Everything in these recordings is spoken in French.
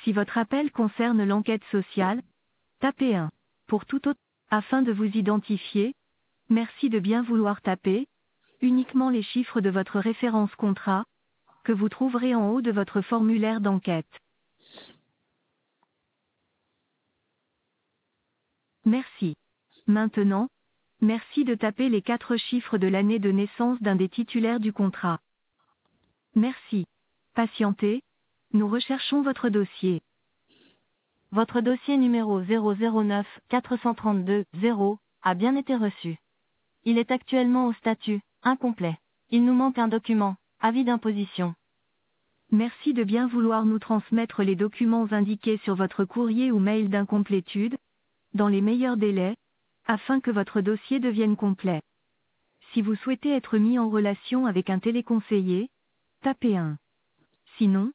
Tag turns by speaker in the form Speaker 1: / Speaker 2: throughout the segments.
Speaker 1: Si votre appel concerne l'enquête sociale, tapez 1. Pour tout autre, afin de vous identifier, merci de bien vouloir taper uniquement les chiffres de votre référence contrat, que vous trouverez en haut de votre formulaire d'enquête. Merci. Maintenant, merci de taper les 4 chiffres de l'année de naissance d'un des titulaires du contrat. Merci. Patientez, nous recherchons votre dossier. Votre dossier numéro 009 432 0 a bien été reçu. Il est actuellement au statut incomplet. Il nous manque un document, avis d'imposition. Merci de bien vouloir nous transmettre les documents indiqués sur votre courrier ou mail d'incomplétude, dans les meilleurs délais, afin que votre dossier devienne complet. Si vous souhaitez être mis en relation avec un téléconseiller, tapez 1. Sinon,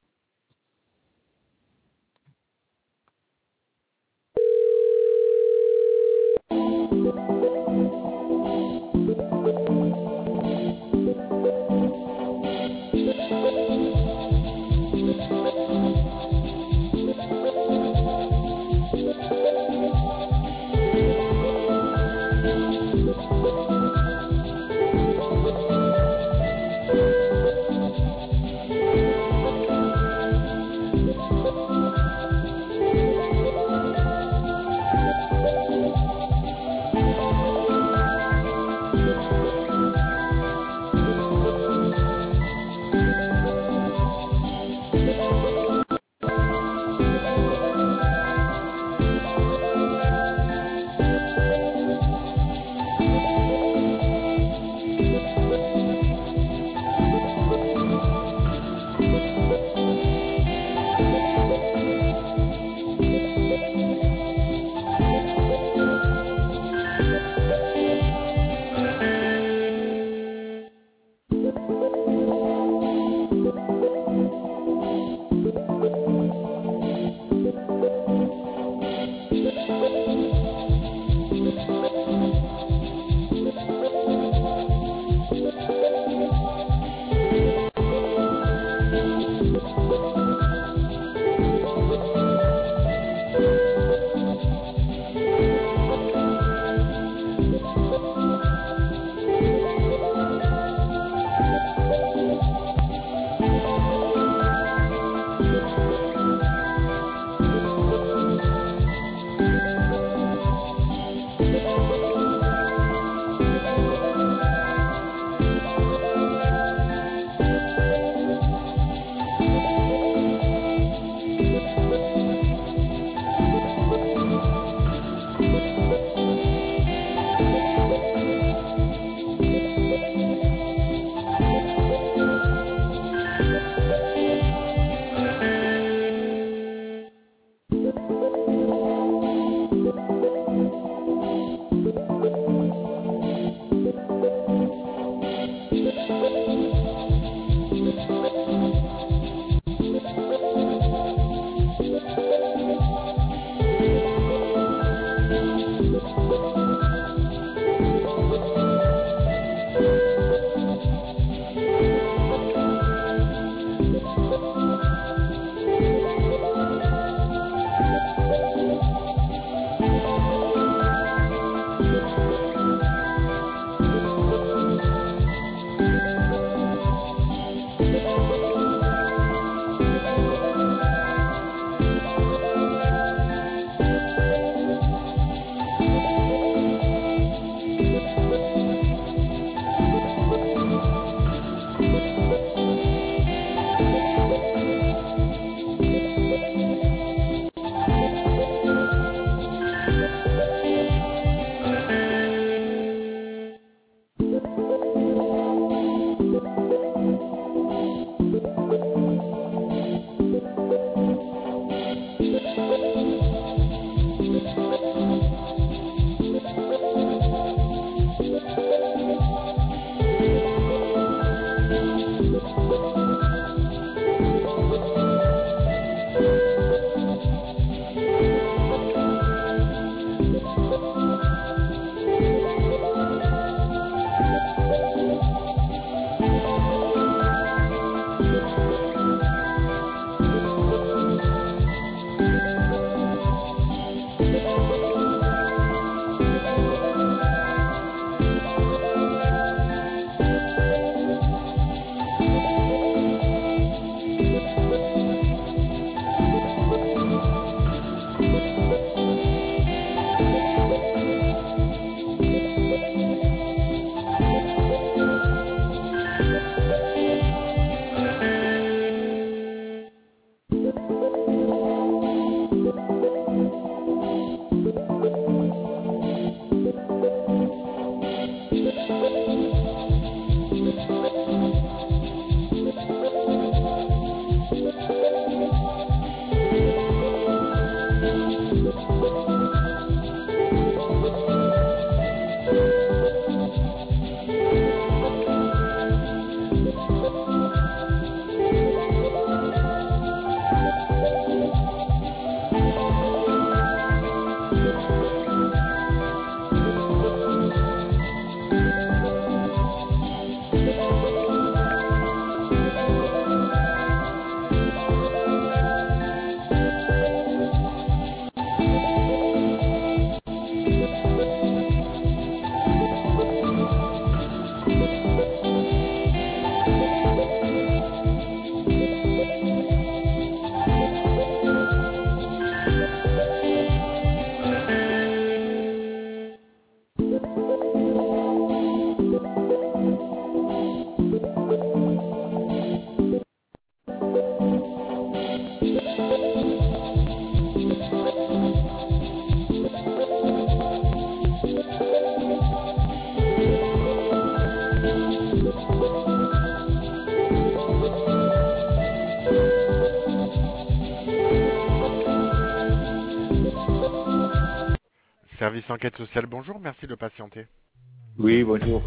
Speaker 2: Service enquête sociale, bonjour, merci de patienter.
Speaker 3: Oui, bonjour.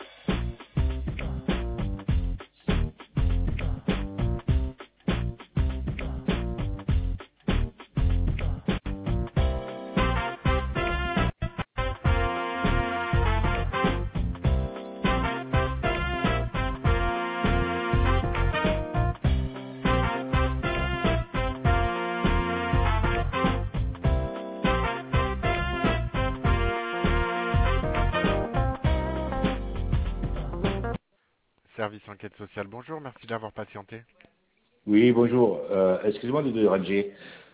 Speaker 2: Service enquête sociale, bonjour, merci d'avoir patienté.
Speaker 3: Oui, bonjour. Excusez-moi de déranger.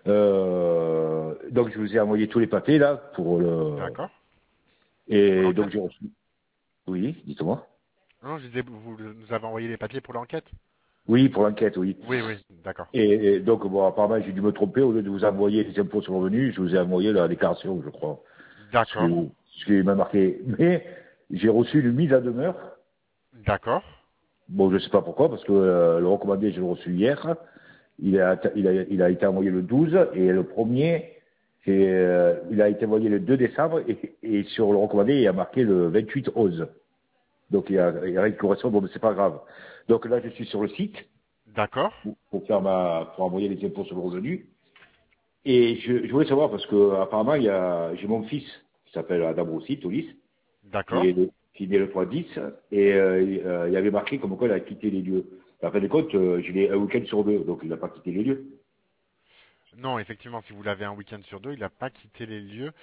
Speaker 3: Donc, je vous ai envoyé tous les papiers, là, pour le...
Speaker 2: D'accord. Pour
Speaker 3: Et donc,
Speaker 2: l'enquête?
Speaker 3: j'ai reçu... Oui, dites-moi.
Speaker 2: Non, je disais, vous nous avez envoyé les papiers pour l'enquête?
Speaker 3: Oui, pour l'enquête, oui.
Speaker 2: Oui, oui, d'accord.
Speaker 3: Et donc, bon, apparemment, j'ai dû me tromper. Au lieu de vous envoyer les impôts sur le revenu, je vous ai envoyé la déclaration, je crois.
Speaker 2: D'accord,
Speaker 3: Ce qui m'a marqué. Mais j'ai reçu une mise à demeure.
Speaker 2: d'accord,
Speaker 3: Bon, je ne sais pas pourquoi, parce que le recommandé, je l'ai reçu hier. Il a été envoyé le 12 et le premier, il a été envoyé le 2 décembre et sur le recommandé, il y a marqué le 28/11. Donc il y a rien qui correspond, bon, mais c'est pas grave. Donc là, je suis sur le site
Speaker 2: d'accord.
Speaker 3: pour envoyer les impôts sur le revenu. Et je voulais savoir, parce que apparemment, j'ai mon fils qui s'appelle Adam aussi, Tolis,
Speaker 2: D'accord.
Speaker 3: qui est né le 3/10, et il y avait marqué comme quoi il a quitté les lieux. En fin de compte, je l'ai un week-end sur deux, donc il n'a pas quitté les lieux.
Speaker 2: Non, effectivement, si vous l'avez un week-end sur deux, il n'a pas quitté les lieux.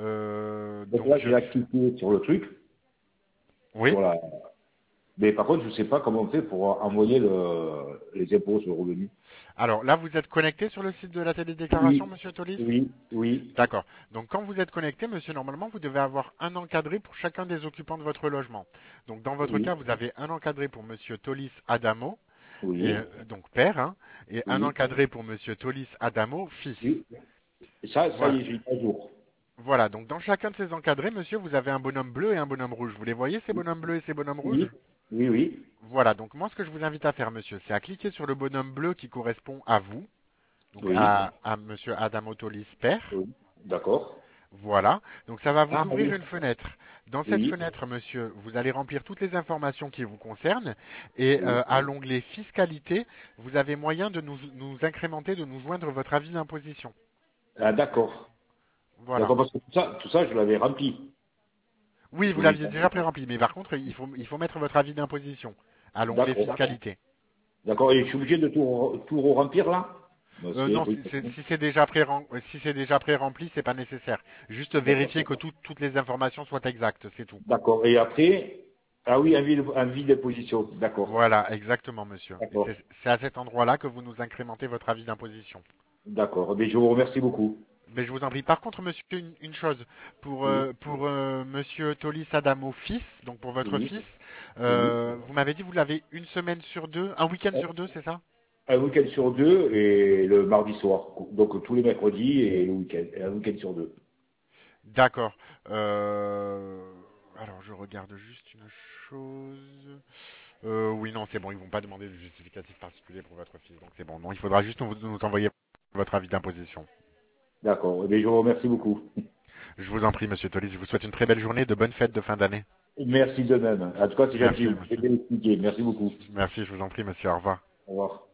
Speaker 3: Donc là, j'ai activé sur le truc,
Speaker 2: Oui.
Speaker 3: sur la... Mais par contre, je ne sais pas comment on fait pour envoyer les impôts sur le revenu.
Speaker 2: Alors là, vous êtes connecté sur le site de la télédéclaration,
Speaker 3: Oui,
Speaker 2: monsieur Tolis?
Speaker 3: oui, oui,
Speaker 2: D'accord. Donc quand vous êtes connecté, monsieur, normalement, vous devez avoir un encadré pour chacun des occupants de votre logement. Donc dans votre
Speaker 3: oui,
Speaker 2: cas, vous avez un encadré pour monsieur Tolis Adamo, et,
Speaker 3: oui,
Speaker 2: donc père, hein, et un
Speaker 3: oui,
Speaker 2: encadré pour monsieur Tolis Adamo, fils.
Speaker 3: oui. Ça y
Speaker 2: Voilà.
Speaker 3: est, j'ai eu un jour.
Speaker 2: Voilà. Donc dans chacun de ces encadrés, monsieur, vous avez un bonhomme bleu et un bonhomme rouge. Vous les voyez, ces bonhommes bleus et ces bonhommes rouges?
Speaker 3: Oui, oui, oui,
Speaker 2: Voilà. Donc moi, ce que je vous invite à faire, monsieur, c'est à cliquer sur le bonhomme bleu qui correspond à vous, donc
Speaker 3: oui,
Speaker 2: à monsieur Adamo Tolis, père.
Speaker 3: oui. D'accord.
Speaker 2: Voilà, donc ça va vous
Speaker 3: Ah
Speaker 2: ouvrir
Speaker 3: oui,
Speaker 2: une fenêtre. Dans cette
Speaker 3: oui,
Speaker 2: fenêtre, monsieur, vous allez remplir toutes les informations qui vous concernent et
Speaker 3: oui.
Speaker 2: à l'onglet fiscalité, vous avez moyen de nous incrémenter, de nous joindre votre avis d'imposition.
Speaker 3: Ah d'accord.
Speaker 2: Voilà.
Speaker 3: D'accord, parce que tout ça, je l'avais rempli.
Speaker 2: Oui, vous
Speaker 3: Tous les
Speaker 2: l'aviez
Speaker 3: temps.
Speaker 2: déjà pré-rempli, mais par contre, il faut mettre votre avis d'imposition à l'onglet
Speaker 3: D'accord.
Speaker 2: fiscalité.
Speaker 3: D'accord. Et je suis obligé de tout remplir là? Non,
Speaker 2: Non, si c'est déjà si c'est déjà pré-rempli, c'est pas nécessaire. Juste
Speaker 3: D'accord.
Speaker 2: vérifier que toutes les informations soient exactes, c'est tout.
Speaker 3: D'accord. Et après, ah oui, un vide de position. D'accord.
Speaker 2: Voilà, exactement, monsieur. Et
Speaker 3: D'accord.
Speaker 2: c'est à cet endroit-là que vous nous incrémentez votre avis d'imposition.
Speaker 3: D'accord. Mais je vous remercie beaucoup.
Speaker 2: Mais je vous en prie. Par contre, monsieur, une chose.
Speaker 3: Oui.
Speaker 2: Pour monsieur Tolis Adamo, fils, donc pour votre
Speaker 3: Oui.
Speaker 2: fils,
Speaker 3: Oui.
Speaker 2: vous m'avez dit que vous l'avez une semaine sur deux, un week-end sur deux, c'est ça?
Speaker 3: Un week-end sur deux et le mardi soir. Donc tous les mercredis et le week-end. Et un week-end sur deux.
Speaker 2: D'accord. Alors, je regarde juste une chose. Oui, non, c'est bon, ils vont pas demander de justificatif particulier pour votre fils, donc c'est bon. Non, il faudra juste nous envoyer votre avis d'imposition.
Speaker 3: D'accord. Mais je vous remercie beaucoup.
Speaker 2: Je vous en prie, monsieur Tolis, je vous souhaite une très belle journée, de bonnes fêtes de fin d'année.
Speaker 3: Merci de même. En tout cas, c'est gentil.
Speaker 2: Merci,
Speaker 3: Vous
Speaker 2: monsieur.
Speaker 3: avez bien expliqué. Merci beaucoup.
Speaker 2: Merci, je vous en prie, monsieur. Au revoir.
Speaker 3: Au revoir.